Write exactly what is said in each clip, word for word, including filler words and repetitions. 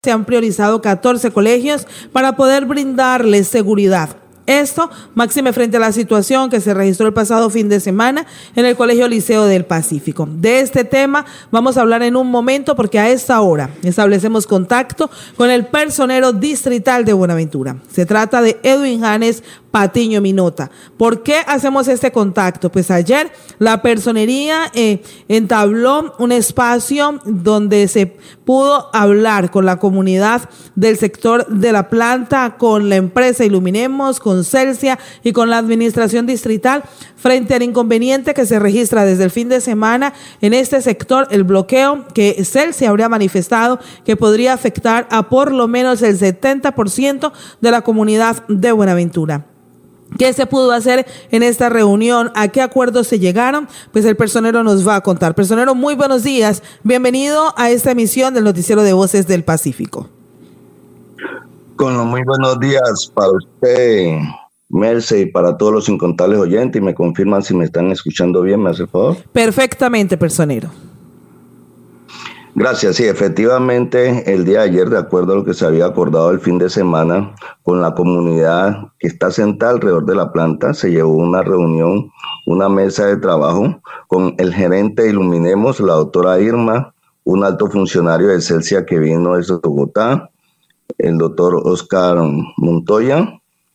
Se han priorizado catorce colegios para poder brindarles seguridad. Esto, máxime frente a la situación que se registró el pasado fin de semana en el Colegio Liceo del Pacífico. De este tema vamos a hablar en un momento porque a esta hora establecemos contacto con el personero distrital de Buenaventura. Se trata de Edwin Janes Patiño Minota. ¿Por qué hacemos este contacto? Pues ayer la personería eh, entabló un espacio donde se pudo hablar con la comunidad del sector de la planta, con la empresa Iluminemos, con Celsia y con la administración distrital frente al inconveniente que se registra desde el fin de semana en este sector, el bloqueo que Celsia habría manifestado que podría afectar a por lo menos el setenta por ciento de la comunidad de Buenaventura. ¿Qué se pudo hacer en esta reunión? ¿A qué acuerdos se llegaron? Pues el personero nos va a contar. Personero, muy buenos días. Bienvenido a esta emisión del Noticiero de Voces del Pacífico. Con los muy buenos días para usted, Merce, y para todos los incontables oyentes. Y me confirman si me están escuchando bien, ¿me hace el favor? Perfectamente, personero. Gracias. Sí, efectivamente, el día de ayer, de acuerdo a lo que se había acordado el fin de semana con la comunidad que está sentada alrededor de la planta, se llevó una reunión, una mesa de trabajo con el gerente de Iluminemos, la doctora Irma, un alto funcionario de Celsia que vino desde Bogotá, el doctor Oscar Montoya,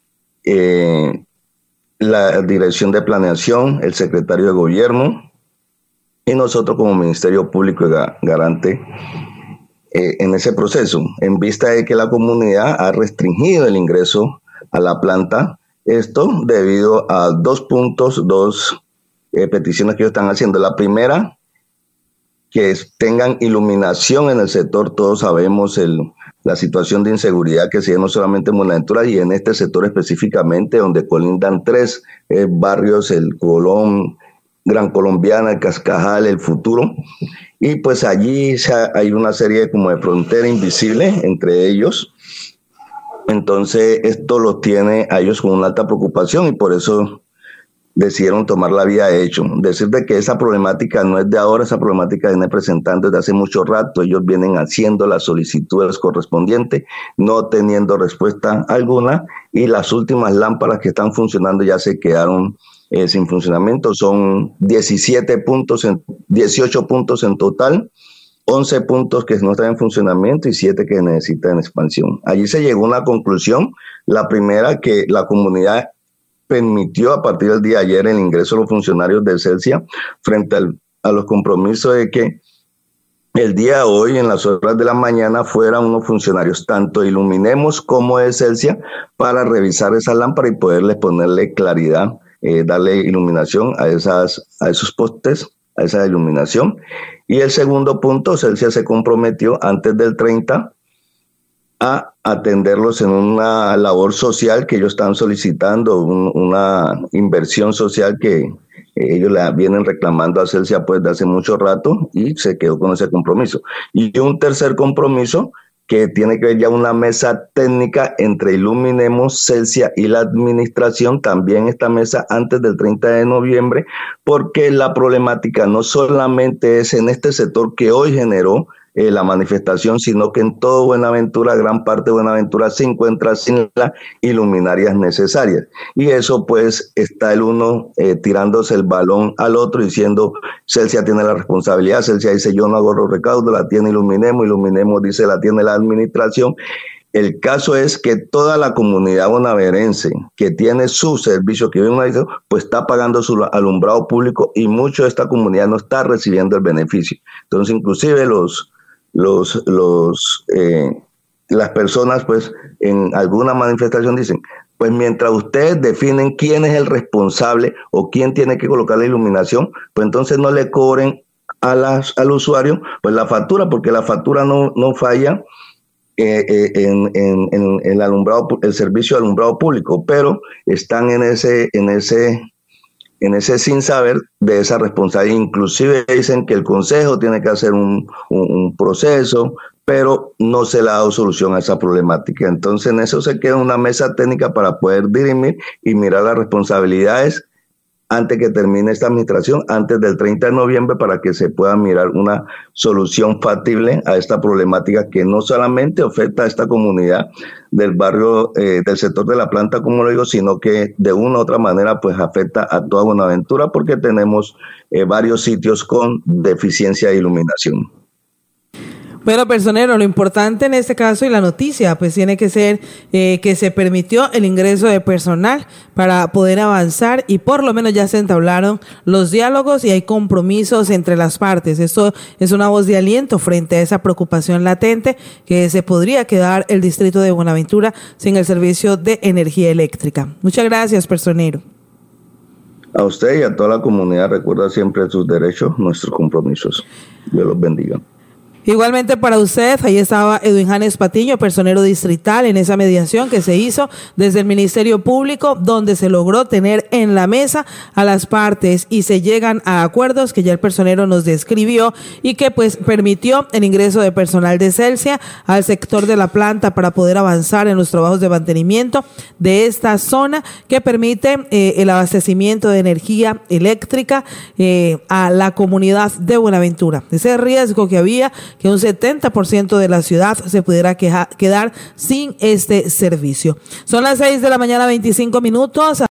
eh, la dirección de planeación, el secretario de gobierno, y nosotros como Ministerio Público y Garante eh, en ese proceso, en vista de que la comunidad ha restringido el ingreso a la planta, esto debido a dos puntos, dos eh, peticiones que ellos están haciendo. La primera, que tengan iluminación en el sector. Todos sabemos el, la situación de inseguridad que se ve no solamente en Buenaventura y en este sector específicamente, donde colindan tres eh, barrios, el Colón, Gran Colombiana, el Cascajal, el Futuro, y pues allí hay una serie como de frontera invisible entre ellos. Entonces esto los tiene a ellos con una alta preocupación y por eso decidieron tomar la vía de hecho. Decirte que esa problemática no es de ahora, esa problemática viene presentando desde hace mucho rato. Ellos vienen haciendo las solicitudes correspondientes, no teniendo respuesta alguna, y las últimas lámparas que están funcionando ya se quedaron Eh, sin funcionamiento. Son diecisiete puntos, en, dieciocho puntos en total, once puntos que no están en funcionamiento y siete que necesitan expansión. Allí se llegó a una conclusión, la primera, que la comunidad permitió a partir del día de ayer el ingreso de los funcionarios de Celsia frente al, a los compromisos de que el día de hoy, en las horas de la mañana, fueran unos funcionarios, tanto Iluminemos como de Celsia, para revisar esa lámpara y poderles ponerle claridad, Eh, darle iluminación a, esas, a esos postes, a esa iluminación. Y el segundo punto, Celsia se comprometió antes del treinta a atenderlos en una labor social que ellos están solicitando, un, una inversión social que eh, ellos la vienen reclamando a Celsia pues de hace mucho rato y se quedó con ese compromiso. Y un tercer compromiso que tiene que ver ya una mesa técnica entre Iluminemos, Celsia y la administración, también esta mesa antes del treinta de noviembre, porque la problemática no solamente es en este sector que hoy generó eh, la manifestación, sino que en todo Buenaventura, gran parte de Buenaventura se encuentra sin las iluminarias necesarias. Y eso pues está el uno eh, tirándose el balón al otro diciendo, Celsia tiene la responsabilidad, Celsia dice yo no hago los recaudos, la tiene Iluminemos, Iluminemos dice la tiene la administración. El caso es que toda la comunidad bonaverense que tiene su servicio, que vive en una, pues está pagando su alumbrado público y mucho de esta comunidad no está recibiendo el beneficio. Entonces inclusive los Los, los, eh, las personas, pues, en alguna manifestación dicen, pues mientras ustedes definen quién es el responsable o quién tiene que colocar la iluminación, pues entonces no le cobren a las, al usuario pues la factura, porque la factura no, no falla eh, eh, en, en, en el alumbrado, el servicio de alumbrado público, pero están en ese, en ese en ese sin saber de esa responsabilidad. Inclusive dicen que el consejo tiene que hacer un, un, un proceso, pero no se le ha dado solución a esa problemática. Entonces en eso se queda una mesa técnica para poder dirimir y mirar las responsabilidades antes que termine esta administración, antes del treinta de noviembre, para que se pueda mirar una solución factible a esta problemática que no solamente afecta a esta comunidad del barrio, eh, del sector de la planta, como lo digo, sino que de una u otra manera pues afecta a toda Buenaventura, porque tenemos eh, varios sitios con deficiencia de iluminación. Bueno, personero, lo importante en este caso y la noticia, pues tiene que ser eh, que se permitió el ingreso de personal para poder avanzar y por lo menos ya se entablaron los diálogos y hay compromisos entre las partes. Esto es una voz de aliento frente a esa preocupación latente que se podría quedar el distrito de Buenaventura sin el servicio de energía eléctrica. Muchas gracias, personero. A usted y a toda la comunidad, recuerda siempre sus derechos, nuestros compromisos. Dios los bendiga. Igualmente para usted, ahí estaba Edwin Janes Patiño, personero distrital, en esa mediación que se hizo desde el Ministerio Público, donde se logró tener en la mesa a las partes y se llegan a acuerdos que ya el personero nos describió y que pues permitió el ingreso de personal de Celsia al sector de la planta para poder avanzar en los trabajos de mantenimiento de esta zona que permite eh, el abastecimiento de energía eléctrica eh, a la comunidad de Buenaventura. Ese riesgo que había que un setenta por ciento de la ciudad se pudiera queja, quedar sin este servicio. Son las seis de la mañana, veinticinco minutos.